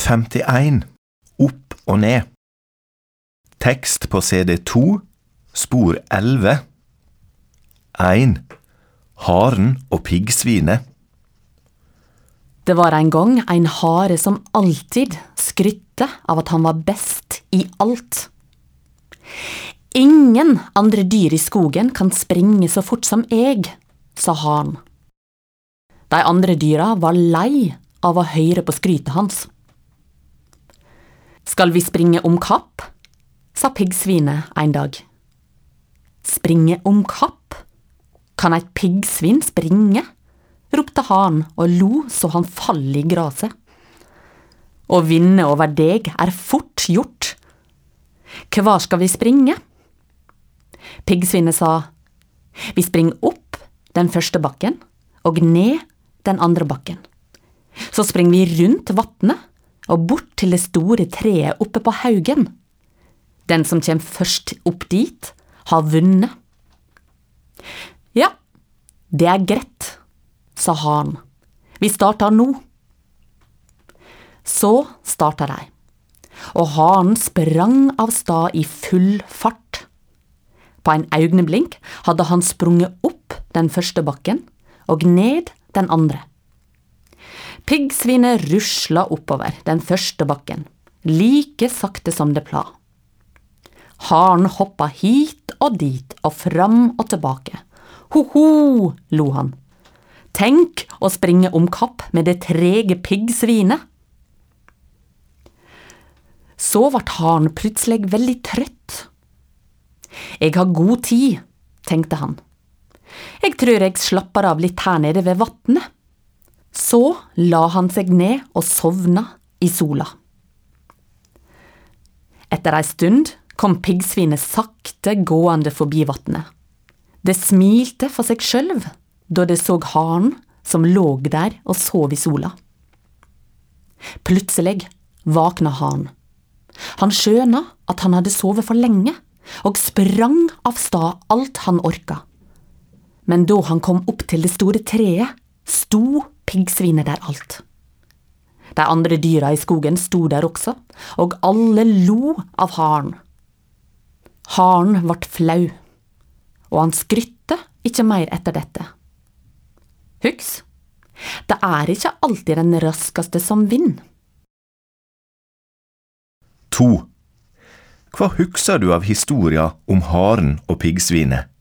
51. Opp og ned. Tekst på CD2, spor 11. 1. Haren og piggsvinet. Det var en gang en hare som alltid skrytte av at han var best i alt. Ingen andre dyr i skogen kan springe så fort som jeg, sa haren. De andre dyra var lei av å høre på skrytet hans. Skal vi springe om kapp? Sa piggsvinet en dag. Springe om kapp? Kan et piggsvin springe? Ropte haren og lo så han fall i graset. Å vinne over deg fort gjort. Hva skal vi springe? Piggsvinet sa, vi springer opp den første bakken og ned den andre bakken. Så springer vi rundt vattnet og bort til det store treet oppe på haugen. Den som kommer først opp dit, har vunnet. Ja, det greit, sa haren. Vi starter nå. Så startet de, og haren sprang av stad i full fart. På en øyeblink hadde han sprunget opp den første bakken og ned den andre. Piggsvinet rusla oppover den første bakken, like sakte som det pla. Haren hoppa hit og dit og fram og tilbake. Ho-ho, lo han. Tenk å springe om kapp med det trege piggsvinet. Så ble haren plutselig veldig trøtt. Jeg har god tid, tenkte han. Jeg tror jeg slapper av litt her nede ved vattnet. Så la han seg ned og sovna i sola. Etter en stund kom piggsvinet sakte gående forbi vattnet. Det smilte for seg selv da det så haren som lå der og sov i sola. Plutselig vakna haren. Han skjønte at han hadde sovet for lenge og sprang av stad alt han orka. Men da han kom opp til det store treet, sto piggsvinet der alt. De andre dyra i skogen sto der også, og alle lo av haren. Haren ble flau, og han skrytte ikke mer etter dette. Husk, det ikke alltid den raskeste som vinner. 2. Hva husker du av historia om haren og piggsvinet?